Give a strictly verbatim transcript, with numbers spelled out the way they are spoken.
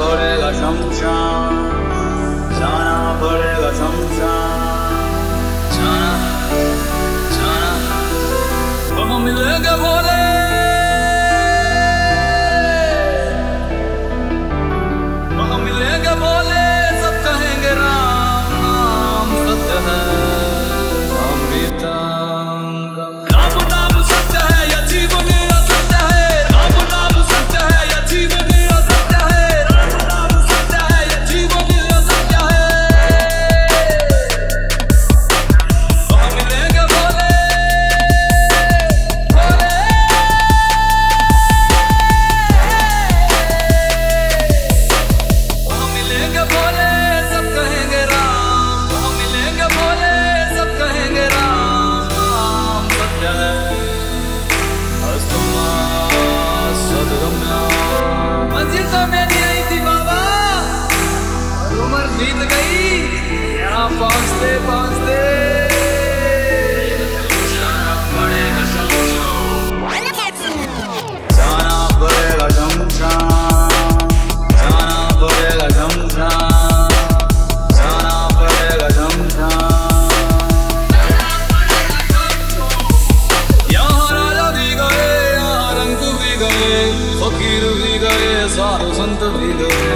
पड़ेगा शमशान, जाना पड़ेगा शमशान, जाना जाना वहाँ मिलेंगे भोले, वहाँ मिलेंगे भोले, सब कहेंगे राम नाम सत्य है, अमृता राम नाम सत्य है, यह जीवन असत्य है, राम नाम सत्य है, यह जीवन असत्य है, राम नाम सत्य है, यह जीवन असत्य है। वहाँ मिलेंगे भोले, भोले वहाँ मिलेंगे भोले, सब कहेंगे राम, वहाँ मिलेंगे भोले, सब कहेंगे राम नाम सत्य है, अस्तमा सद्गम्या। मंजिल तो मेरी आई थी बाबा, और उम्र बीत गई, यहाँ पहुँचते पहुँचते जाना पड़ेगा शमशान, जाना पड़ेगा शमशान, जाना पड़ेगा शमशान, जाना पड़ेगा शमशान। यहाँ राजा भी गए, यहाँ रंग भी गए, फकीर भी गए, साधु संत भी गए।